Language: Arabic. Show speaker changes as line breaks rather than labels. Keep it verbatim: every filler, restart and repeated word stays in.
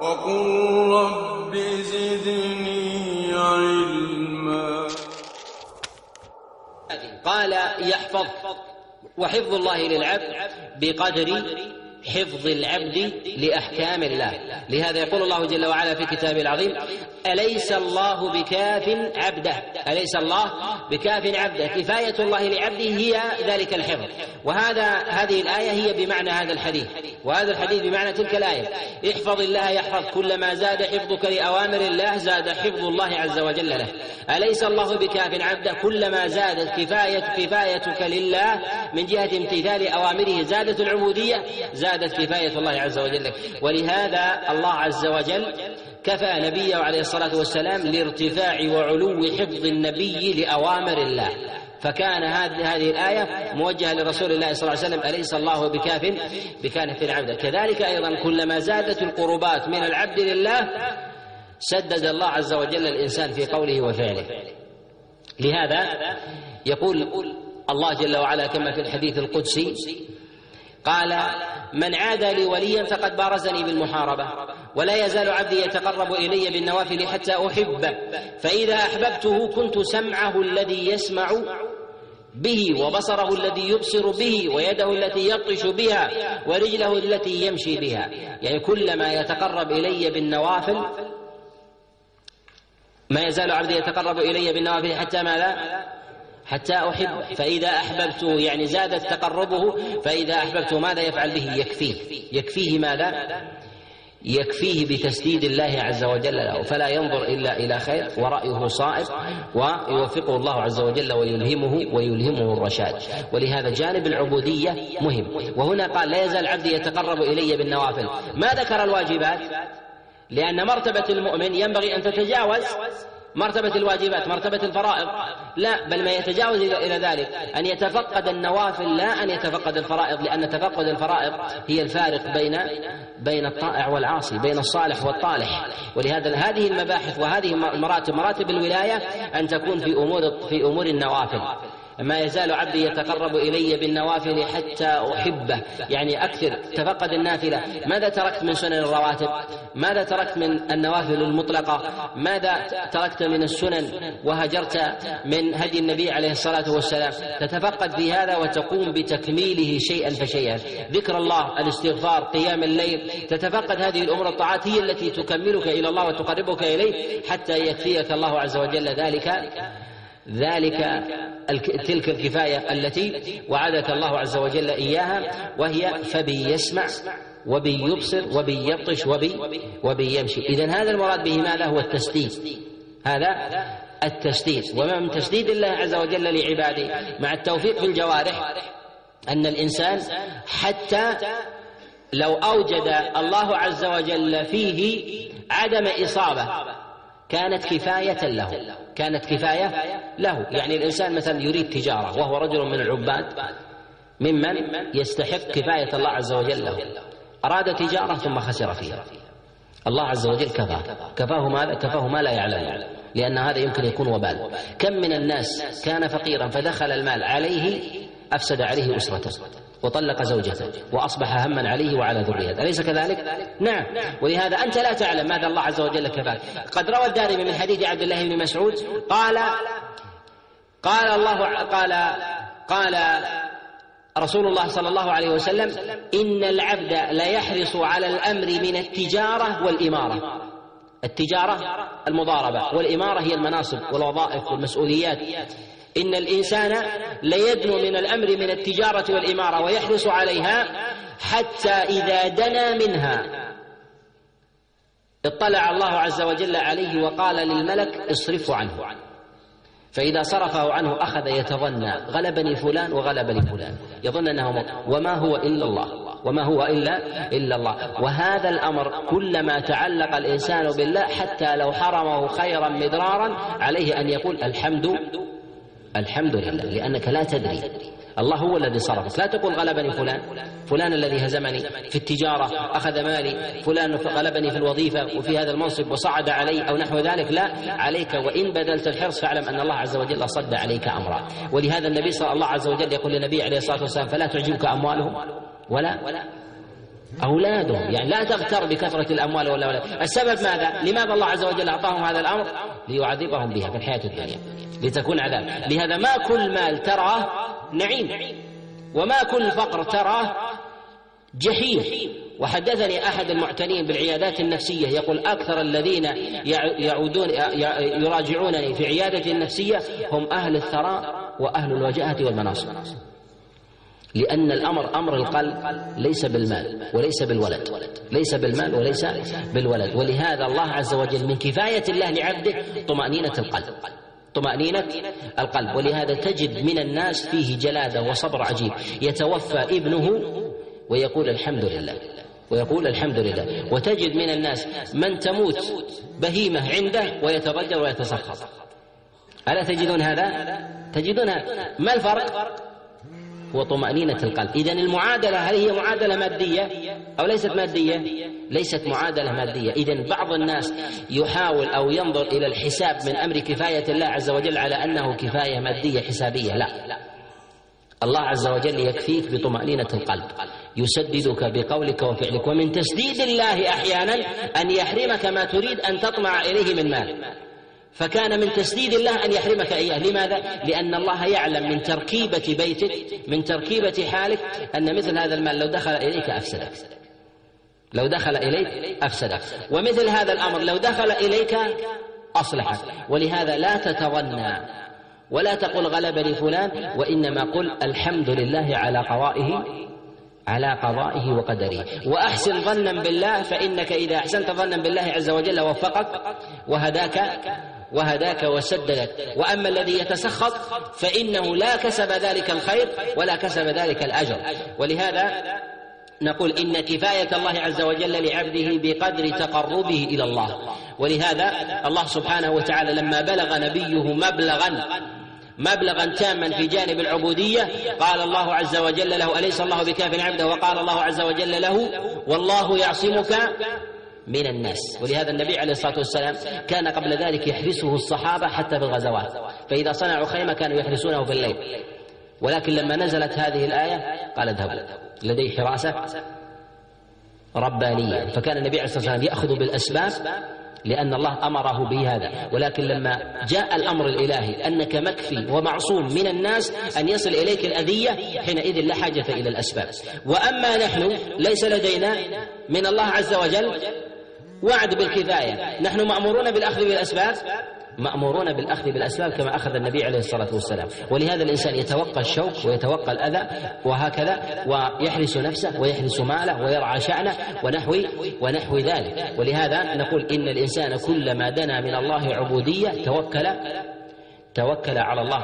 وقل رب زدني علما.
قال يحفظ، وحفظ الله للعبد بقدر حفظ العبد لأحكام الله. لهذا يقول الله جل وعلا في كتابه العظيم: أليس الله بكاف عبده، أليس الله بكاف عبده. كفاية الله لعبده هي ذلك الحفظ. وهذا هذه الآية هي بمعنى هذا الحديث، وهذا الحديث بمعنى تلك الآية. احفظ الله يحفظ، كلما زاد حفظك لأوامر الله زاد حفظ الله عز وجل له. أليس الله بكاف عبده، كلما زادت كفاية كفايتك لله من جهة امتثال أوامره زادت العبودية، زادت كفاية الله عز وجل. ولهذا الله عز وجل كفى نبيه عليه الصلاة والسلام لارتفاع وعلو حفظ النبي لأوامر الله، فكان هذه الآية موجهة لرسول الله صلى الله عليه وسلم: أليس الله بكاف بكاف عبده. كذلك أيضا كلما زادت القربات من العبد لله سدد الله عز وجل الإنسان في قوله وفعله. لهذا يقول الله جل وعلا كما في الحديث القدسي: قال: من عادى لي وليا فقد بارزني بالمحاربة، ولا يزال عبدي يتقرب إلي بالنوافل حتى أحبه، فإذا أحببته كنت سمعه الذي يسمع به، وبصره الذي يبصر به، ويده التي يبطش بها، ورجله التي يمشي بها. يعني كلما يتقرب إلي بالنوافل، ما يزال عبدي يتقرب إلي بالنوافل حتى ماذا؟ حتى أحب. فإذا أحببته يعني زادت تقربه، فإذا أحببته ماذا يفعل به؟ يكفيه. يكفيه ماذا؟ يكفيه بتسديد الله عز وجل له، فلا ينظر إلا إلى خير، ورأيه صائب، ويوفقه الله عز وجل ويلهمه ويلهمه الرشاد. ولهذا جانب العبودية مهم. وهنا قال: لا يزال عبدي يتقرب إلي بالنوافل. ما ذكر الواجبات؟ لأن مرتبة المؤمن ينبغي أن تتجاوز مرتبة الواجبات، مرتبة الفرائض، لا، بل ما يتجاوز إلى ذلك أن يتفقد النوافل لا أن يتفقد الفرائض، لأن تفقد الفرائض هي الفارق بين بين الطائع والعاصي، بين الصالح والطالح. ولهذا هذه المباحث وهذه المراتب، مراتب الولاية، أن تكون في أمور في أمور النوافل. ما يزال عبدي يتقرب إلي بالنوافل حتى أحبه، يعني أكثر، تفقد النافلة. ماذا تركت من سنن الرواتب؟ ماذا تركت من النوافل المطلقة؟ ماذا تركت من السنن وهجرت من هدي النبي عليه الصلاة والسلام؟ تتفقد في هذا وتقوم بتكميله شيئا فشيئا. ذكر الله، الاستغفار، قيام الليل، تتفقد هذه الأمور الطاعات هي التي تكملك إلى الله وتقربك إليه حتى يكفيك الله عز وجل ذلك ذلك تلك الكفاية التي وعدك الله عز وجل إياها، وهي فبي يسمع وبي يبصر وبي يبطش وبي, وبي يمشي. إذن هذا المراد به ماذا؟ هو التسديد. هذا التسديد. وما من تسديد الله عز وجل لعباده مع التوفيق في الجوارح أن الإنسان حتى لو أوجد الله عز وجل فيه عدم إصابة كانت كفاية له، كانت كفاية له. يعني الإنسان مثلا يريد تجارة وهو رجل من العباد ممن يستحق كفاية الله عز وجل له، أراد تجارة ثم خسر فيها، الله عز وجل كفاه كفاه ماذا؟ كفاه ما لا يعلم، لأن هذا يمكن يكون وبال. كم من الناس كان فقيرا فدخل المال عليه أفسد عليه أسرته وطلق زوجته وأصبح هما عليه وعلى ذريته، أليس كذلك؟ نعم. ولهذا أنت لا تعلم ماذا الله عز وجل كفاك. قد روى الدارمي من حديث عبد الله بن مسعود قال قال الله قال قال رسول الله صلى الله عليه وسلم: إن العبد ليحرص على الأمر من التجارة والإمارة. التجارة المضاربة، والإمارة هي المناصب والوظائف والمسؤوليات. إن الإنسان ليدنو من الأمر من التجارة والإمارة ويحرص عليها حتى إذا دنا منها اطلع الله عز وجل عليه وقال للملك: اصرفه عنه. فإذا صرفه عنه أخذ يتظنى: غلبني فلان وغلبني فلان، يظن أنه موت، وما هو إلا الله، وما هو إلا إلا الله. وهذا الأمر كلما تعلق الإنسان بالله حتى لو حرمه خيرا مدرارا عليه أن يقول: الحمد الحمد لله، لأنك لا تدري، الله هو الذي صرفك. لا تقول: غلبني فلان، فلان الذي هزمني في التجارة أخذ مالي، فلان غلبني في الوظيفة وفي هذا المنصب وصعد علي أو نحو ذلك. لا، عليك وإن بذلت الحرص فاعلم أن الله عز وجل صد عليك أمرا. ولهذا النبي صلى الله عز وجل يقول للنبي عليه الصلاة والسلام: فلا تعجبك أموالهم ولا أولادهم، يعني لا تغتر بكثرة الأموال ولا ولا. السبب ماذا؟ لماذا الله عز وجل أعطاهم هذا الأمر؟ ليعذبهم بها في الحياة الدنيا، لتكون عذاب. لهذا ما كل مال تراه نعيم، وما كل فقر تراه جحيم. وحدثني أحد المعتنين بالعيادات النفسية يقول أكثر الذين يعودون يراجعونني في عيادة النفسية هم أهل الثراء وأهل الوجاهة والمناصب، لأن الأمر أمر القلب ليس بالمال وليس بالولد، ليس بالمال وليس بالولد. ولهذا الله عز وجل من كفاية الله لعبده طمأنينة القلب، طمأنينة القلب. ولهذا تجد من الناس فيه جلادة وصبر عجيب، يتوفى ابنه ويقول الحمد لله، ويقول الحمد لله. وتجد من الناس من تموت بهيمة عنده ويتضجر ويتسخط. ألا تجدون هذا؟ تجدون هذا. ما الفرق؟ وطمأنينة القلب. إذن المعادلة هل هي معادلة مادية أو ليست مادية؟ ليست معادلة مادية. إذن بعض الناس يحاول أو ينظر إلى الحساب من أمر كفاية الله عز وجل على أنه كفاية مادية حسابية. لا، الله عز وجل يكفيك بطمأنينة القلب، يسددك بقولك وفعلك. ومن تسديد الله أحيانا أن يحرمك ما تريد أن تطمع إليه من مال، فكان من تسديد الله أن يحرمك إياه. لماذا؟ لأن الله يعلم من تركيبة بيتك، من تركيبة حالك، أن مثل هذا المال لو دخل إليك أفسدك، لو دخل إليك أفسدك، ومثل هذا الأمر لو دخل إليك أصلحك. ولهذا لا تتظنى ولا تقل غلبني فلان، وإنما قل الحمد لله على قضائه على قضائه وقدره، وأحسن ظنا بالله، فإنك إذا أحسنت ظنا بالله عز وجل وفقك وهداك وهداك وسددك. وأما الذي يتسخط فإنه لا كسب ذلك الخير ولا كسب ذلك الأجر. ولهذا نقول إن كفاية الله عز وجل لعبده بقدر تقربه إلى الله. ولهذا الله سبحانه وتعالى لما بلغ نبيه مبلغا مبلغا تاما في جانب العبودية قال الله عز وجل له أليس الله بكاف عبده؟ وقال الله عز وجل له والله يعصمك من الناس. ولهذا النبي عليه الصلاة والسلام كان قبل ذلك يحرسه الصحابة حتى في الغزوات، فإذا صنعوا خيمة كانوا يحرسونه في الليل. ولكن لما نزلت هذه الآية قال اذهبوا، لدي حراسة ربانية. فكان النبي عليه الصلاة والسلام يأخذ بالأسباب لأن الله أمره بهذا. ولكن لما جاء الأمر الإلهي أنك مكفي ومعصوم من الناس أن يصل إليك الأذية، حينئذ لا حاجة إلى الأسباب. وأما نحن ليس لدينا من الله عز وجل وعد بالكفاية، نحن مأمورون بالأخذ بالأسباب، مأمورون بالأخذ بالأسباب كما أخذ النبي عليه الصلاة والسلام. ولهذا الإنسان يتوقى الشوك ويتوقى الأذى وهكذا، ويحرس نفسه ويحرس ماله ويرعى شأنه ونحو ونحو ذلك. ولهذا نقول إن الإنسان كلما دنا من الله عبودية توكل توكل على الله عز وجل.